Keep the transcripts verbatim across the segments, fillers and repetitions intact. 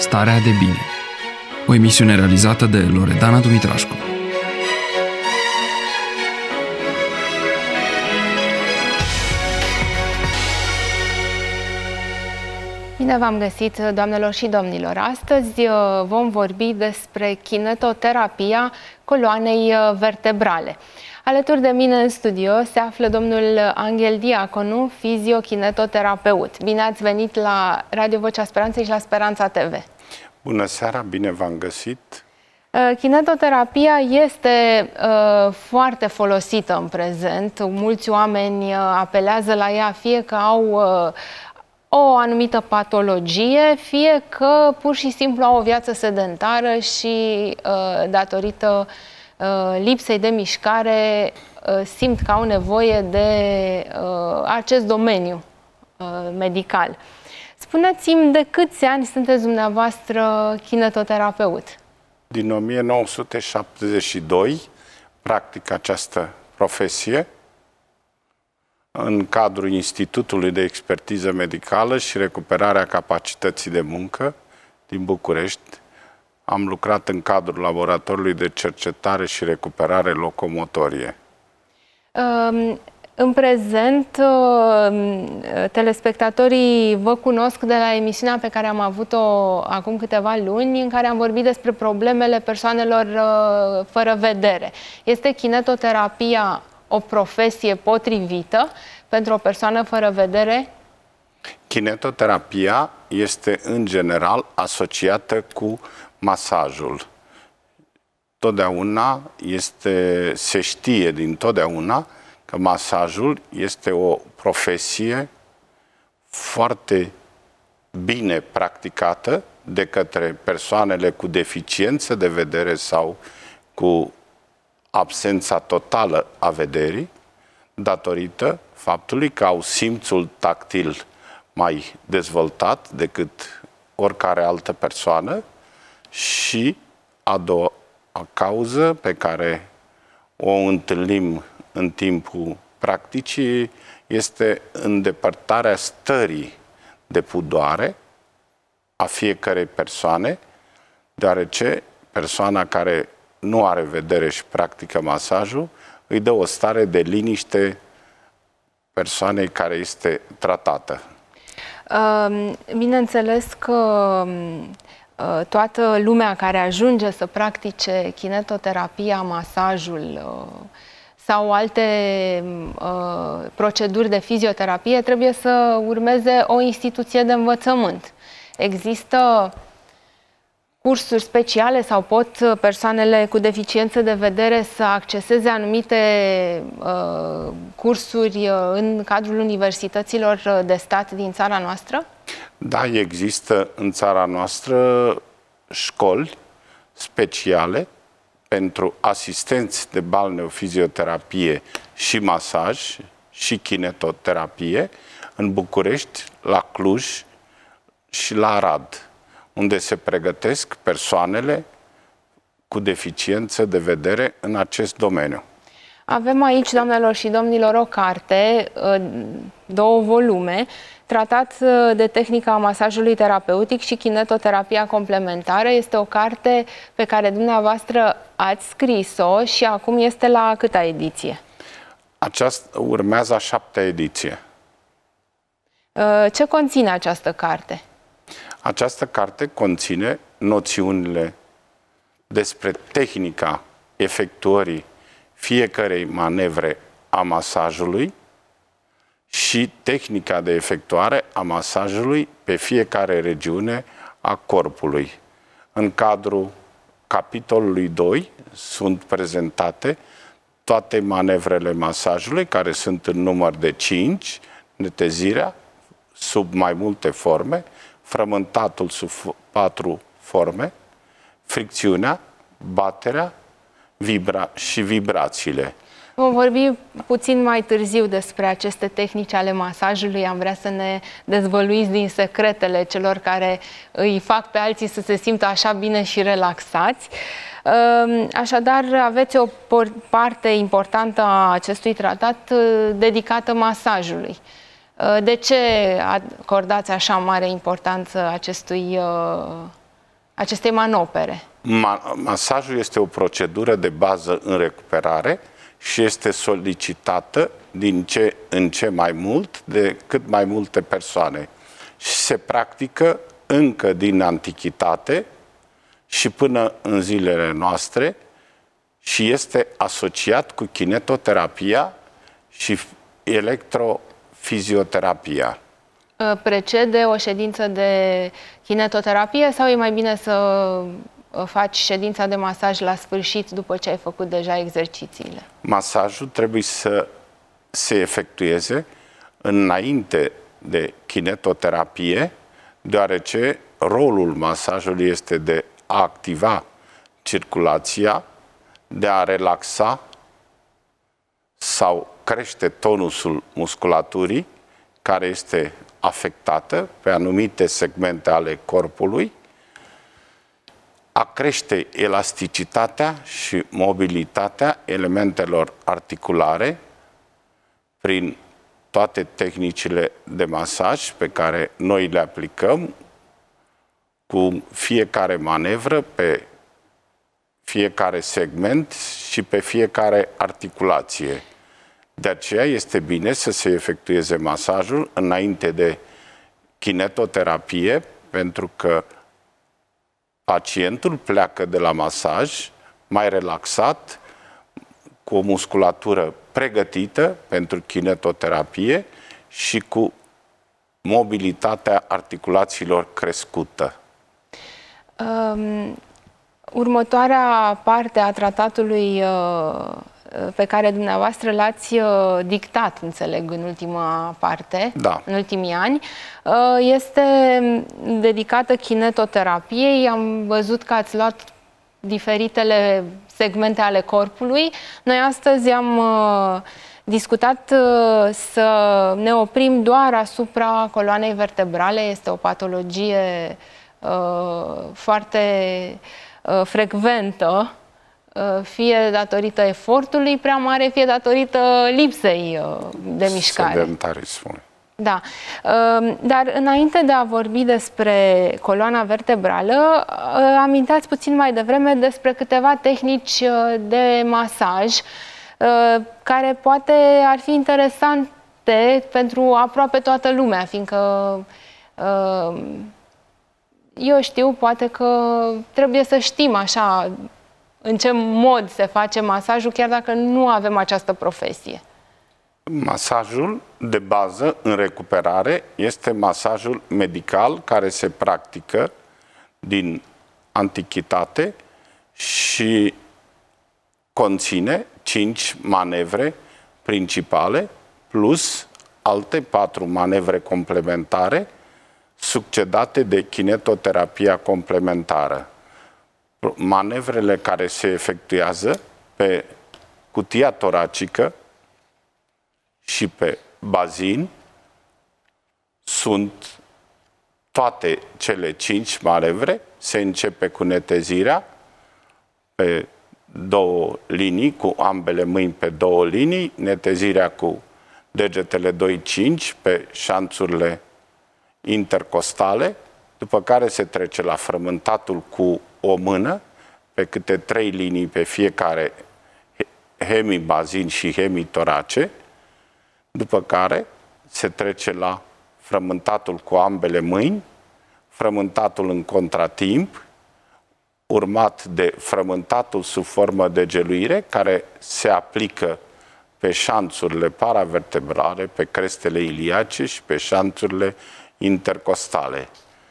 Starea de bine. O emisiune realizată de Loredana Dumitrașcu. Bine v-am găsit, doamnelor și domnilor! Astăzi vom vorbi despre kinetoterapia coloanei vertebrale. Alături de mine în studio se află domnul Anghel Diaconu, fiziokinetoterapeut. Bine ați venit la Radio Vocea Speranței și la Speranța T V. Bună seara, bine v-am găsit! Kinetoterapia este uh, foarte folosită în prezent. Mulți oameni apelează la ea, fie că au uh, o anumită patologie, fie că pur și simplu au o viață sedentară și uh, datorită uh, lipsei de mișcare uh, simt că au nevoie de uh, acest domeniu uh, medical. Spuneți-mi, de câți ani sunteți dumneavoastră kinetoterapeut? Din o mie nouă sute șaptezeci și doi practic această profesie în cadrul Institutului de Expertiză Medicală și Recuperarea Capacității de Muncă din București. Am lucrat în cadrul Laboratorului de Cercetare și Recuperare Locomotorie. Um... În prezent, telespectatorii vă cunosc de la emisiunea pe care am avut-o acum câteva luni, în care am vorbit despre problemele persoanelor fără vedere. Este kinetoterapia o profesie potrivită pentru o persoană fără vedere? Kinetoterapia este, în general, asociată cu masajul. Totdeauna este, se știe din totdeauna că masajul este o profesie foarte bine practicată de către persoanele cu deficiență de vedere sau cu absența totală a vederii, datorită faptului că au simțul tactil mai dezvoltat decât oricare altă persoană și a doua cauză pe care o întâlnim în timpul practicii este îndepărtarea stării de pudoare a fiecărei persoane, deoarece persoana care nu are vedere și practică masajul îi dă o stare de liniște persoanei care este tratată. Bineînțeles că toată lumea care ajunge să practice kinetoterapia, masajul sau alte uh, proceduri de fizioterapie trebuie să urmeze o instituție de învățământ. Există cursuri speciale sau pot persoanele cu deficiență de vedere să acceseze anumite uh, cursuri în cadrul universităților de stat din țara noastră? Da, există în țara noastră școli speciale pentru asistenți de balneofizioterapie și masaj și kinetoterapie în București, la Cluj și la Arad, unde se pregătesc persoanele cu deficiență de vedere în acest domeniu. Avem aici, doamnelor și domnilor, o carte, două volume, Tratat de tehnica masajului terapeutic și kinetoterapia complementară. Este o carte pe care dumneavoastră ați scris-o și acum este la câta ediție? Aceasta urmează a șaptea ediție. Ce conține această carte? Această carte conține noțiunile despre tehnica efectuării fiecărei manevre a masajului și tehnica de efectuare a masajului pe fiecare regiune a corpului. În cadrul capitolului doi sunt prezentate toate manevrele masajului, care sunt în număr de cinci, netezirea sub mai multe forme, frământatul sub patru forme, fricțiunea, baterea, vibra și vibrațiile. Vom vorbi puțin mai târziu despre aceste tehnici ale masajului. Am vrea să ne dezvăluiți din secretele celor care îi fac pe alții să se simtă așa bine și relaxați. Așadar, aveți o parte importantă a acestui tratat dedicată masajului. De ce acordați așa mare importanță acestui acestei manopere. Ma masajul este o procedură de bază în recuperare și este solicitată din ce în ce mai mult de cât mai multe persoane. Și se practică încă din antichitate și până în zilele noastre și este asociat cu kinetoterapia și electrofizioterapia. Precede o ședință de kinetoterapie sau e mai bine să faci ședința de masaj la sfârșit după ce ai făcut deja exercițiile? Masajul trebuie să se efectueze înainte de kinetoterapie, deoarece rolul masajului este de a activa circulația, de a relaxa sau crește tonusul musculaturii care este afectată pe anumite segmente ale corpului, a crește elasticitatea și mobilitatea elementelor articulare prin toate tehnicile de masaj pe care noi le aplicăm cu fiecare manevră, pe fiecare segment și pe fiecare articulație. De aceea este bine să se efectueze masajul înainte de kinetoterapie, pentru că pacientul pleacă de la masaj mai relaxat, cu o musculatură pregătită pentru kinetoterapie și cu mobilitatea articulațiilor crescută. Um, următoarea parte a tratatului uh, pe care dumneavoastră l-ați uh, dictat, înțeleg, în ultima parte, da. în ultimii ani, uh, este dedicată kinetoterapiei. Am văzut că ați luat diferitele segmente ale corpului. Noi astăzi am uh, discutat uh, să ne oprim doar asupra coloanei vertebrale. Este o patologie uh, foarte uh, frecventă, uh, fie datorită efortului prea mare, fie datorită lipsei uh, de mișcare. Sedentarismul. Da, dar înainte de a vorbi despre coloana vertebrală, aminteați puțin mai devreme despre câteva tehnici de masaj care poate ar fi interesante pentru aproape toată lumea, fiindcă eu știu, poate că trebuie să știm așa în ce mod se face masajul, chiar dacă nu avem această profesie. Masajul de bază în recuperare este masajul medical care se practică din antichitate și conține cinci manevre principale plus alte patru manevre complementare succedate de kinetoterapia complementară. Manevrele care se efectuează pe cutia toracică și pe bazin sunt toate cele cinci manevre. Se începe cu netezirea pe două linii, cu ambele mâini pe două linii, netezirea cu degetele doi cinci pe șanțurile intercostale, după care se trece la frământatul cu o mână, pe câte trei linii pe fiecare hemibazin și hemitorace, după care se trece la frământatul cu ambele mâini, frământatul în contratimp, urmat de frământatul sub formă de geluire, care se aplică pe șanțurile paravertebrale, pe crestele iliace și pe șanțurile intercostale.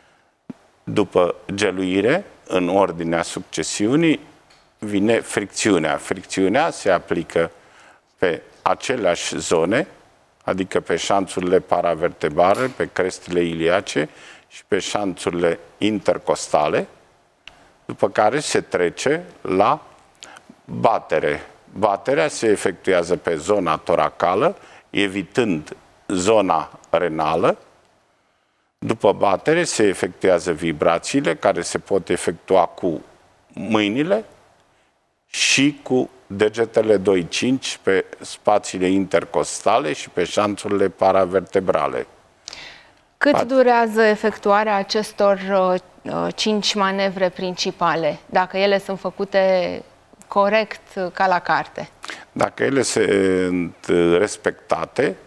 După geluire, în ordinea succesiunii, vine fricțiunea. Fricțiunea se aplică pe aceleași zone, adică pe șanțurile paravertebrale, pe crestele iliace și pe șanțurile intercostale, după care se trece la batere. Baterea se efectuează pe zona toracală, evitând zona renală. După batere se efectuează vibrațiile, care se pot efectua cu mâinile și cu degetele doi cinci pe spațiile intercostale și pe șanțurile paravertebrale. Cât durează efectuarea acestor uh, cinci manevre principale, dacă ele sunt făcute corect, ca la carte? Dacă ele sunt respectate,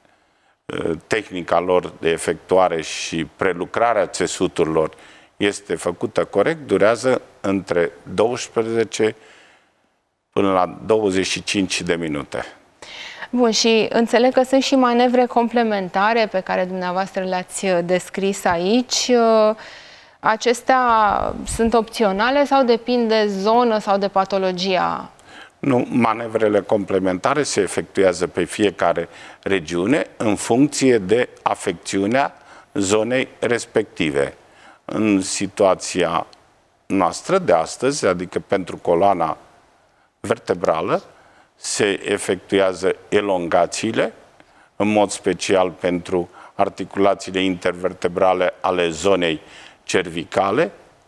tehnica lor de efectuare și prelucrarea țesuturilor este făcută corect, durează între douăsprezece până la douăzeci și cinci de minute. Bun, și înțeleg că sunt și manevre complementare pe care dumneavoastră le-ați descris aici. Acestea sunt opționale sau depind de zonă sau de patologia? Nu, manevrele complementare se efectuează pe fiecare regiune în funcție de afecțiunea zonei respective. În situația noastră de astăzi, adică pentru coloana vertebrală, se efectuează elongațiile, în mod special pentru articulațiile intervertebrale ale zonei cervicale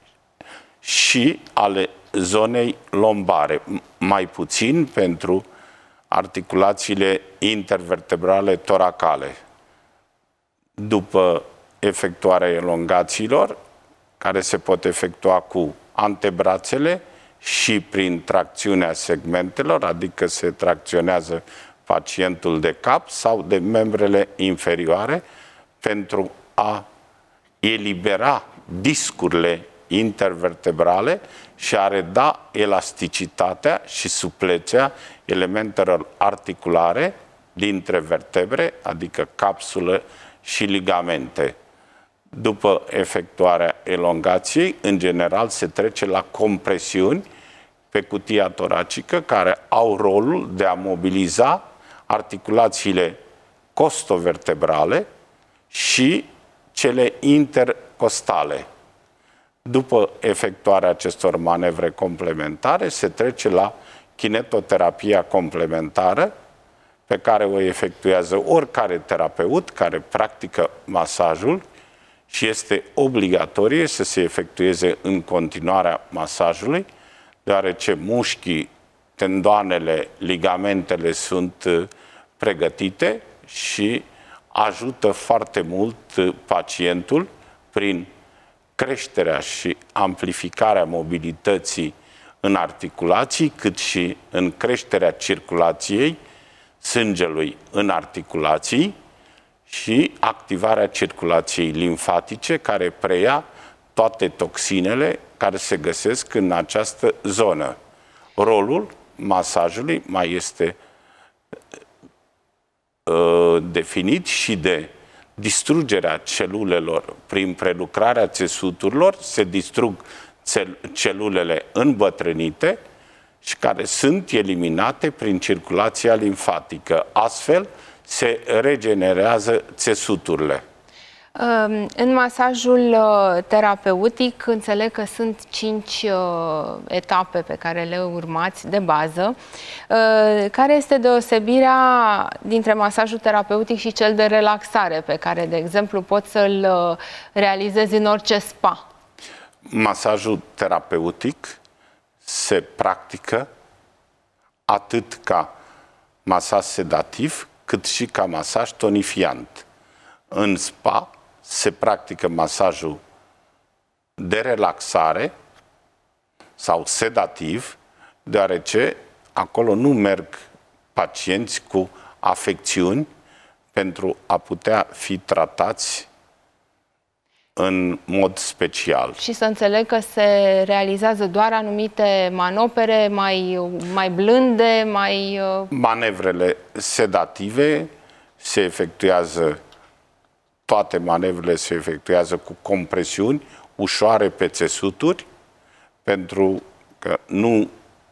și ale zonei lombare, mai puțin pentru articulațiile intervertebrale toracale. După efectuarea elongațiilor, care se pot efectua cu antebrațele și prin tracțiunea segmentelor, adică se tracționează pacientul de cap sau de membrele inferioare pentru a elibera discurile intervertebrale și a reda elasticitatea și suplețea elementelor articulare dintre vertebre, adică capsulă și ligamente. După efectuarea elongației, în general se trece la compresiuni pe cutia toracică, care au rolul de a mobiliza articulațiile costovertebrale și cele intercostale. După efectuarea acestor manevre complementare, se trece la kinetoterapia complementară, pe care o efectuează oricare terapeut care practică masajul și este obligatorie să se efectueze în continuarea masajului, deoarece mușchii, tendoanele, ligamentele sunt pregătite și ajută foarte mult pacientul prin creșterea și amplificarea mobilității în articulații, cât și în creșterea circulației sângelui în articulații și activarea circulației limfatice, care preia toate toxinele care se găsesc în această zonă. Rolul masajului mai este uh, definit și de distrugerea celulelor prin prelucrarea țesuturilor, se distrug celulele îmbătrânite și care sunt eliminate prin circulația limfatică. Astfel se regenerează țesuturile. În masajul terapeutic înțeleg că sunt cinci etape pe care le urmați de bază. Care este deosebirea dintre masajul terapeutic și cel de relaxare, pe care, de exemplu, poți să-l realizezi în orice spa? Masajul terapeutic se practică atât ca masaj sedativ, cât și ca masaj tonifiant. În spa se practică masajul de relaxare sau sedativ, deoarece acolo nu merg pacienți cu afecțiuni pentru a putea fi tratați în mod special. Și să înțeleg că se realizează doar anumite manopere mai, mai blânde, mai... Manevrele sedative se efectuează, toate manevrele se efectuează cu compresiuni ușoare pe țesuturi, pentru că nu,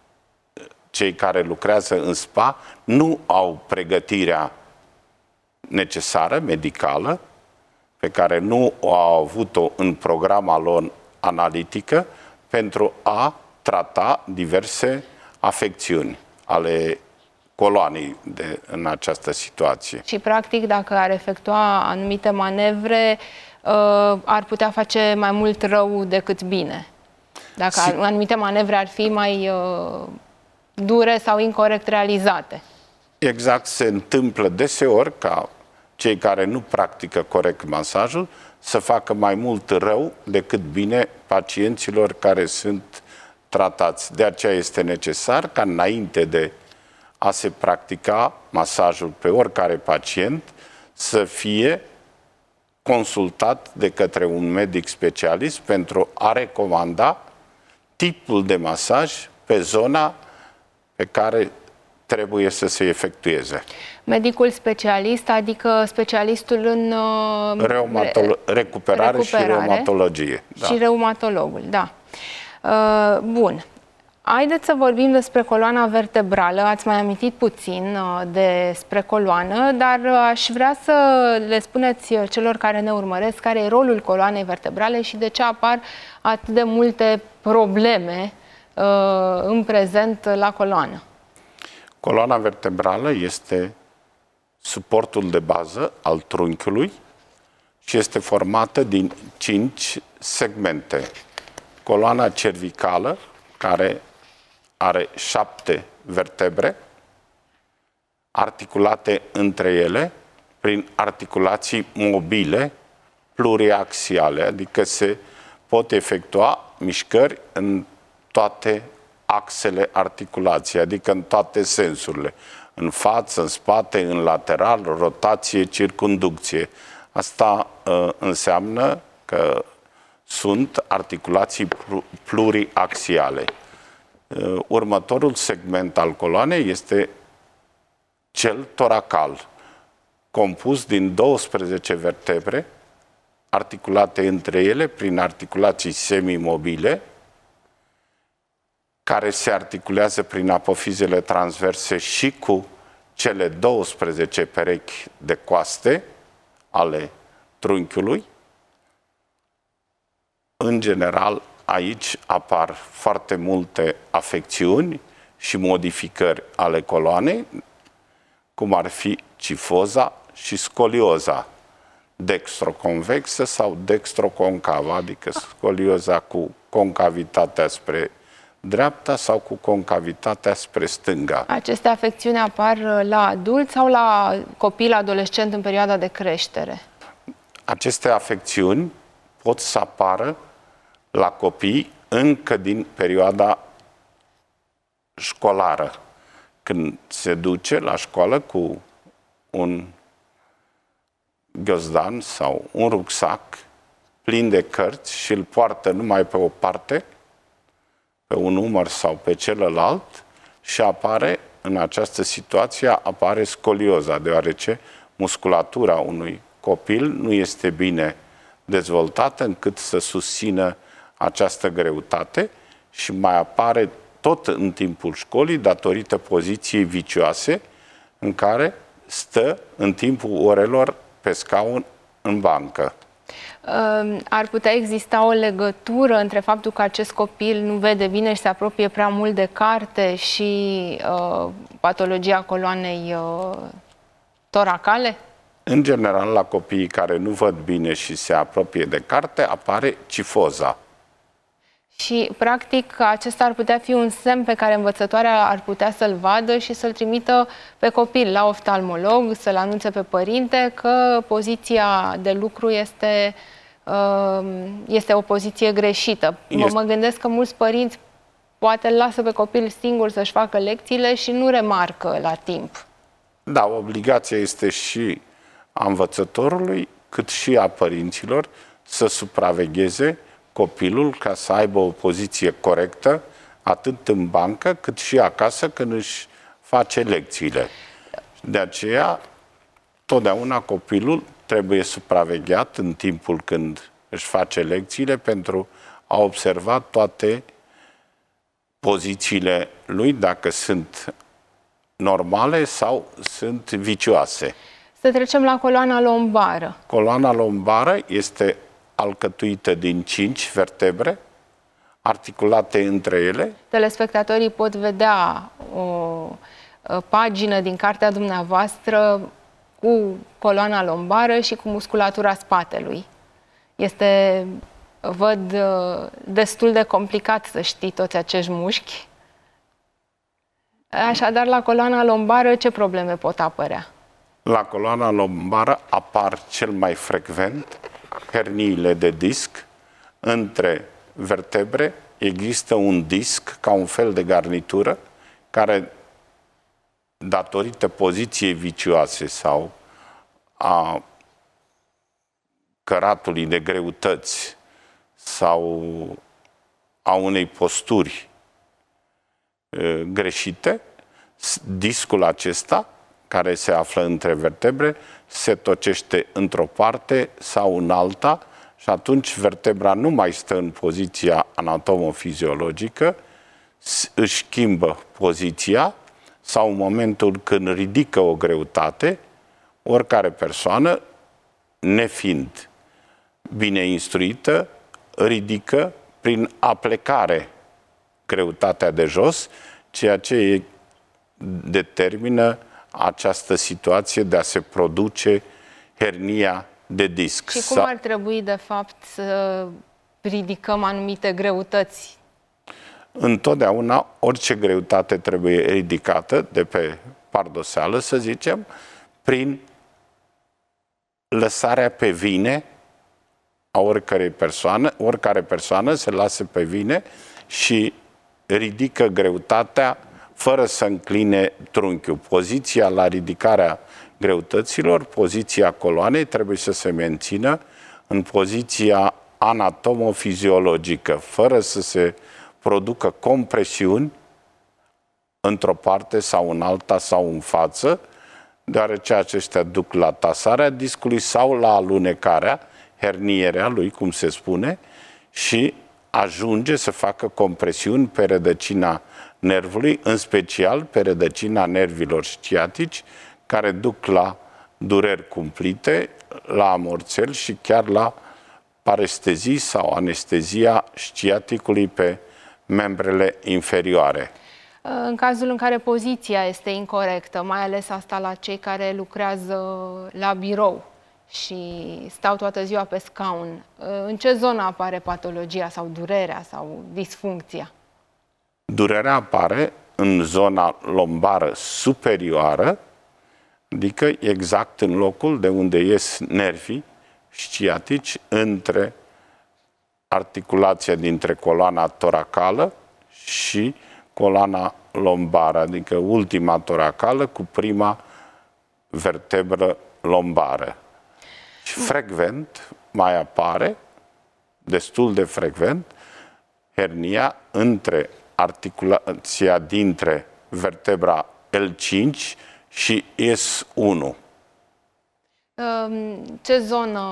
cei care lucrează în spa nu au pregătirea necesară, medicală, pe care nu au avut-o în programa lor analitică pentru a trata diverse afecțiuni ale coloanei de, în această situație. Și, practic, dacă ar efectua anumite manevre, ar putea face mai mult rău decât bine. Dacă si anumite manevre ar fi mai dure sau incorect realizate. Exact, se întâmplă deseori ca cei care nu practică corect masajul să facă mai mult rău decât bine pacienților care sunt tratați. De aceea este necesar ca înainte de a se practica masajul pe oricare pacient să fie consultat de către un medic specialist pentru a recomanda tipul de masaj pe zona pe care trebuie să se efectueze. Medicul specialist, adică specialistul în uh, Reumatolo- recuperare, recuperare și reumatologie. Da. Și reumatologul, da. Uh, bun. Haideți să vorbim despre coloana vertebrală. Ați mai amintit puțin uh, despre coloană, dar aș vrea să le spuneți celor care ne urmăresc care e rolul coloanei vertebrale și de ce apar atât de multe probleme uh, în prezent la coloană. Coloana vertebrală este suportul de bază al trunchiului și este formată din cinci segmente. Coloana cervicală, care are șapte vertebre, articulate între ele prin articulații mobile pluriaxiale, adică se pot efectua mișcări în toate axele articulației, adică în toate sensurile. În față, în spate, în lateral, rotație, circunducție. Asta uh, înseamnă că sunt articulații pluriaxiale. Uh, următorul segment al coloanei este cel toracal, compus din douăsprezece vertebre, articulate între ele prin articulații semimobile, care se articulează prin apofizele transverse și cu cele douăsprezece perechi de coaste ale trunchiului. În general, aici apar foarte multe afecțiuni și modificări ale coloanei, cum ar fi cifoza și scolioza, dextroconvexă sau dextroconcavă, adică scolioza cu concavitatea spre dreapta sau cu concavitatea spre stânga. Aceste afecțiuni apar la adult sau la copil adolescent în perioada de creștere? Aceste afecțiuni pot să apară la copii încă din perioada școlară, când se duce la școală cu un ghiozdan sau un rucsac plin de cărți și îl poartă numai pe o parte, pe un umăr sau pe celălalt, și apare, în această situație, apare scolioza, deoarece musculatura unui copil nu este bine dezvoltată încât să susțină această greutate și mai apare tot în timpul școlii datorită poziției vicioase în care stă în timpul orelor pe scaun în bancă. Ar putea exista o legătură între faptul că acest copil nu vede bine și se apropie prea mult de carte și uh, patologia coloanei uh, toracale? În general, la copiii care nu văd bine și se apropie de carte, apare cifoza. Și, practic, acesta ar putea fi un semn pe care învățătoarea ar putea să-l vadă și să-l trimită pe copil la oftalmolog, să-l anunțe pe părinte că poziția de lucru este, este o poziție greșită. Este... Mă gândesc că mulți părinți poate îl lasă pe copil singur să-și facă lecțiile și nu remarcă la timp. Da, obligația este și a învățătorului, cât și a părinților să supravegheze copilul ca să aibă o poziție corectă, atât în bancă, cât și acasă când își face lecțiile. De aceea, totdeauna copilul trebuie supravegheat în timpul când își face lecțiile pentru a observa toate pozițiile lui, dacă sunt normale sau sunt vicioase. Să trecem la coloana lombară. Coloana lombară este alcătuită din cinci vertebre, articulate între ele. Telespectatorii pot vedea o pagină din cartea dumneavoastră cu coloana lombară și cu musculatura spatelui. Este, văd, destul de complicat să știi toți acești mușchi. Așadar, la coloana lombară, ce probleme pot apărea? La coloana lombară apar cel mai frecvent herniile de disc. Între vertebre există un disc ca un fel de garnitură care, datorită poziției vicioase sau a căratului de greutăți sau a unei posturi e, greșite, discul acesta, care se află între vertebre, se tocește într-o parte sau în alta și atunci vertebra nu mai stă în poziția anatomofiziologică, își schimbă poziția sau în momentul când ridică o greutate, oricare persoană, nefiind bine instruită, ridică prin aplecare greutatea de jos, ceea ce determină această situație de a se produce hernia de disc. Și cum ar trebui, de fapt, să ridicăm anumite greutăți? Întotdeauna orice greutate trebuie ridicată de pe pardoseală, să zicem, prin lăsarea pe vine a oricărei persoane, oricare persoană se lasă pe vine și ridică greutatea fără să încline trunchiul. Poziția la ridicarea greutăților, poziția coloanei trebuie să se mențină în poziția anatomofiziologică, fără să se producă compresiuni într-o parte sau în alta sau în față, deoarece acestea duc la tasarea discului sau la alunecarea, hernierea lui, cum se spune, și ajunge să facă compresiuni pe rădăcina nervului, în special pe rădăcina nervilor sciatici, care duc la dureri cumplite, la amorțeli și chiar la parestezii sau anestezia sciaticului pe membrele inferioare. În cazul în care poziția este incorectă, mai ales asta la cei care lucrează la birou și stau toată ziua pe scaun, în ce zonă apare patologia sau durerea sau disfuncția? Durerea apare în zona lombară superioară, adică exact în locul de unde ies nervii sciatici între articulația dintre coloana toracală și coloana lombară, adică ultima toracală cu prima vertebră lombară. Și frecvent mai apare, destul de frecvent, hernia între articulația dintre vertebra L cinci și S unu. Ce zonă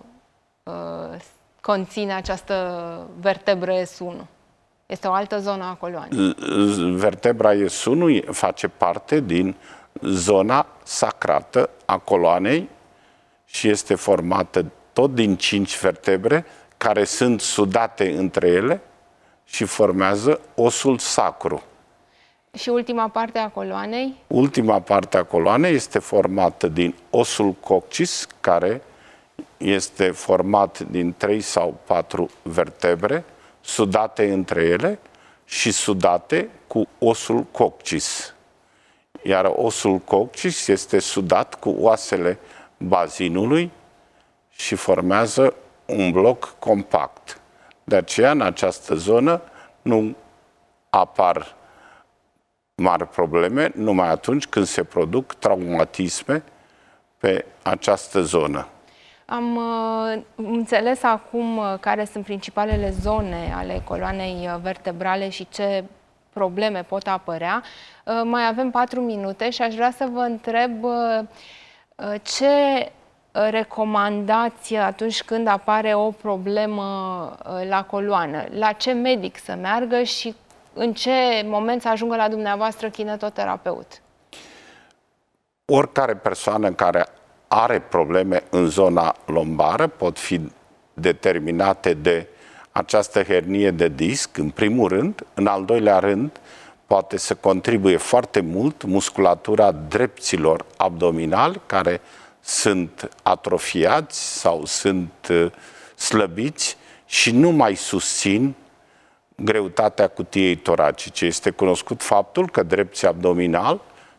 conține această vertebră S unu? Este o altă zonă a coloanei. Vertebra S unu face parte din zona sacrată a coloanei și este formată tot din cinci vertebre care sunt sudate între ele și formează osul sacru. Și ultima parte a coloanei? Ultima parte a coloanei este formată din osul coccis, care este format din trei sau patru vertebre, sudate între ele și sudate cu osul coccis. Iar osul coccis este sudat cu oasele bazinului și formează un bloc compact. De aceea, în această zonă, nu apar mari probleme, numai atunci când se produc traumatisme pe această zonă. Am uh, înțeles acum care sunt principalele zone ale coloanei vertebrale și ce probleme pot apărea. Uh, mai avem patru minute și aș vrea să vă întreb uh, ce recomandați atunci când apare o problemă la coloană? La ce medic să meargă și în ce moment să ajungă la dumneavoastră kinetoterapeut? Oricare persoană care are probleme în zona lombară pot fi determinate de această hernie de disc, în primul rând. În al doilea rând, poate să contribuie foarte mult musculatura drepților abdominali, care sunt atrofiați sau sunt slăbiți și nu mai susțin greutatea cutiei toracice. Este cunoscut faptul că drepții abdominali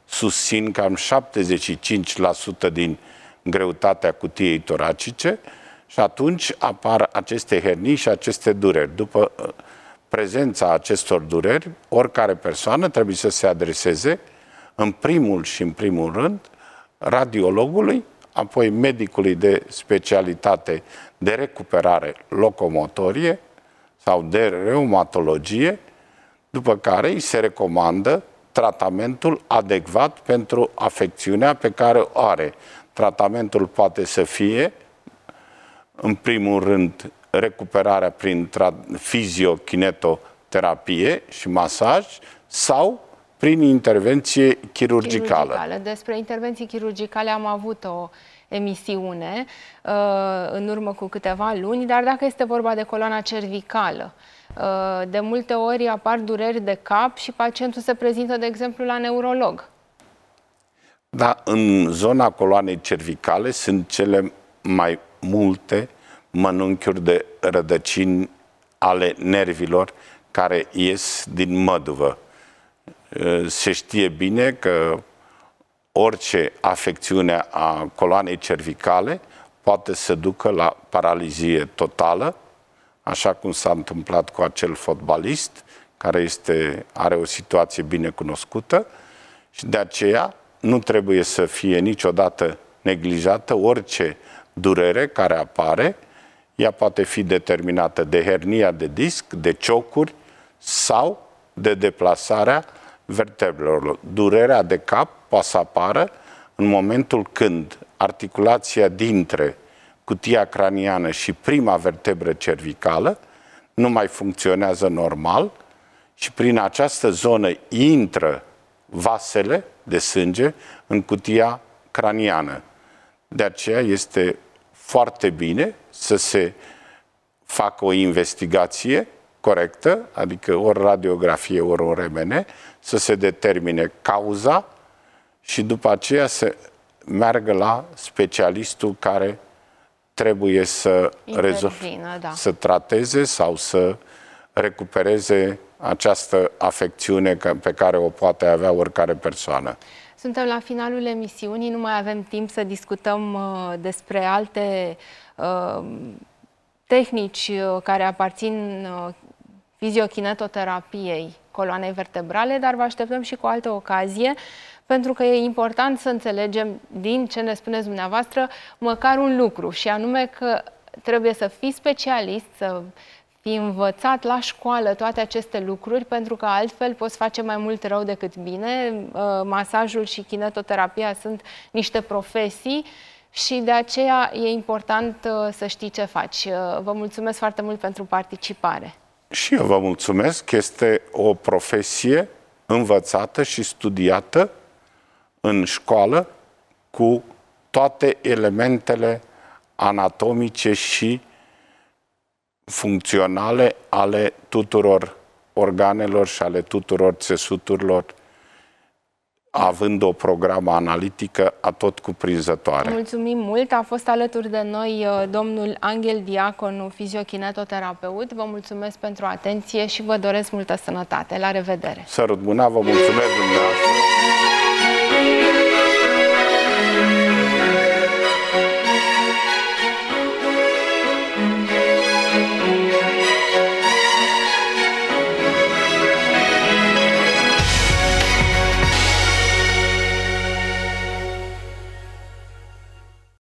susțin cam șaptezeci și cinci la sută din greutatea cutiei toracice și atunci apar aceste hernii și aceste dureri. După prezența acestor dureri, oricare persoană trebuie să se adreseze în primul și în primul rând radiologului, apoi medicului de specialitate de recuperare locomotorie sau de reumatologie, după care îi se recomandă tratamentul adecvat pentru afecțiunea pe care o are. Tratamentul poate să fie, în primul rând, recuperarea prin fiziokinetoterapie și masaj sau prin intervenție chirurgicală. chirurgicală. Despre intervenții chirurgicale am avut o emisiune uh, în urmă cu câteva luni, dar dacă este vorba de coloana cervicală, uh, de multe ori apar dureri de cap și pacientul se prezintă, de exemplu, la neurolog. Da, în zona coloanei cervicale sunt cele mai multe mănunchiuri de rădăcini ale nervilor care ies din măduvă. Se știe bine că orice afecțiune a coloanei cervicale poate să ducă la paralizie totală, așa cum s-a întâmplat cu acel fotbalist care este, are o situație bine cunoscută și de aceea nu trebuie să fie niciodată neglijată orice durere care apare. Ea poate fi determinată de hernia de disc, de ciocuri sau de deplasarea vertebrelor. Durerea de cap poate să apară în momentul când articulația dintre cutia craniană și prima vertebră cervicală nu mai funcționează normal și prin această zonă intră vasele de sânge în cutia craniană. De aceea este foarte bine să se facă o investigație corectă, adică ori radiografie, ori o R M N, să se determine cauza și după aceea să meargă la specialistul care trebuie să rezolve, da. să trateze sau să recupereze această afecțiune pe care o poate avea oricare persoană. Suntem la finalul emisiunii, nu mai avem timp să discutăm uh, despre alte uh, tehnici uh, care aparțin uh, fiziokinetoterapiei coloanei vertebrale, dar vă așteptăm și cu o altă ocazie, pentru că e important să înțelegem din ce ne spuneți dumneavoastră măcar un lucru, și anume că trebuie să fii specialist, să fii învățat la școală toate aceste lucruri, pentru că altfel poți face mai mult rău decât bine. Masajul și kinetoterapia sunt niște profesii și de aceea e important să știi ce faci. Vă mulțumesc foarte mult pentru participare. Și eu vă mulțumesc. Este o profesie învățată și studiată în școală cu toate elementele anatomice și funcționale ale tuturor organelor și ale tuturor țesuturilor, având o programă analitică atot cuprinzătoare. Mulțumim mult! A fost alături de noi domnul Anghel Diaconu, fiziokinetoterapeut. Vă mulțumesc pentru atenție și vă doresc multă sănătate. La revedere! Sărut mâna, vă mulțumesc dumneavoastră!